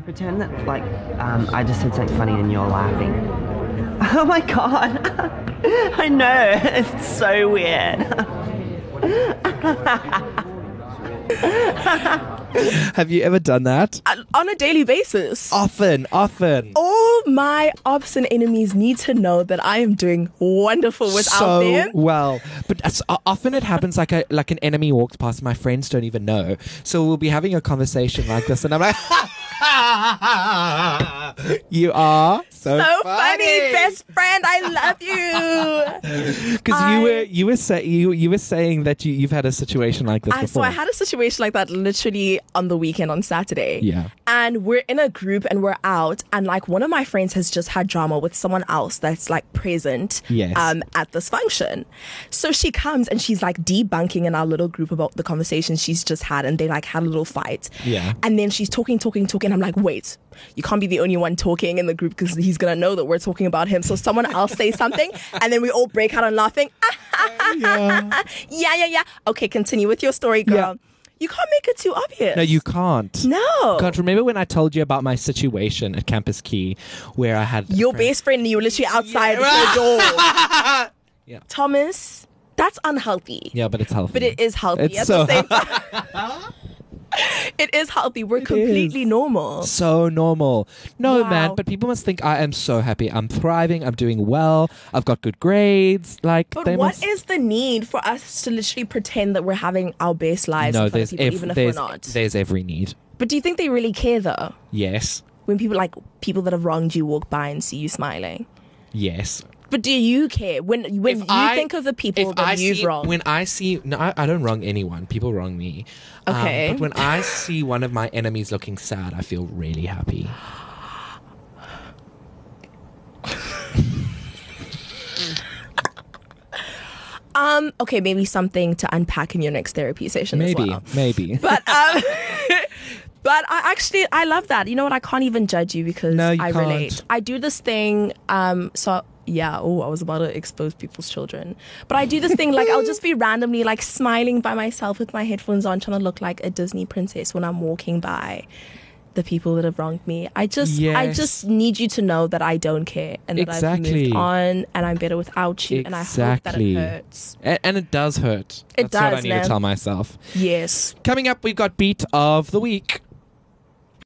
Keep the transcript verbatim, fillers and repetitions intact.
Pretend that, like, um, I just said something funny and you're laughing. Oh my god. I know. It's so weird. Have you ever done that? Uh, On a daily basis. Often, often. All my obstinate enemies need to know that I am doing wonderful without so them. well, but as, uh, often it happens like a like an enemy walks past. My friends don't even know, so we'll be having a conversation like this, and I'm like, "You are so, So funny, best friend. I love you. Because I- you were you were say, you you were saying that you you've had a situation like this I, so before. I had a situation like that literally on the weekend on Saturday. Yeah. And we're in a group and we're out, and like one of my friends has just had drama with someone else that's like present Yes. um at this function. So she comes and she's like debunking in our little group about the conversation she's just had, and they like had a little fight. Yeah. And then she's talking, talking, talking. I'm like, wait, you can't be the only one talking in the group because he's gonna know that we're talking about him. So someone else say something, and then we all break out and laughing. yeah. Yeah, yeah, yeah. Okay, continue with your story, girl. Yeah. You can't make it too obvious. No, you can't. No. God, remember when I told you about my situation at Campus Key where I had a Your friend- best friend, you were literally outside the door. Yeah. Thomas, that's unhealthy. Yeah, but it's healthy. But it is healthy It's at so the same time. It is healthy. We're It completely is. normal. So normal. No, Wow. man, but people must think I am so happy. I'm thriving. I'm doing well. I've got good grades. Like, But they what must... is the need for us to literally pretend that we're having our best lives no, in front there's of people, ev- even if there's, we're not? there's every need. But do you think they really care, though? Yes. When people like people that have wronged you walk by and see you smiling? Yes. But do you care when when If you I- think of the people If that I you've see, wronged? when I see, no, I, I don't wrong anyone. People wrong me. Um, Okay. but when I see one of my enemies looking sad, I feel really happy. Um. Okay, maybe something to unpack in your next therapy session Maybe, as well. maybe. But um, but I actually I love that. You know what? I can't even judge you because No, you I can't. relate. I do this thing. Um. So yeah. Oh, I was about to expose people's children, but I do this thing like I'll just be randomly like smiling by myself with my headphones on, trying to look like a Disney princess when I'm walking by the people that have wronged me. I just I Yes. just need you to know that I don't care and that I've Exactly. moved on and I'm better without you, and I hope that Exactly. it hurts. And, and it does hurt. It That's what I does, need man. to tell myself. Yes. Coming up, we've got Beat of the Week.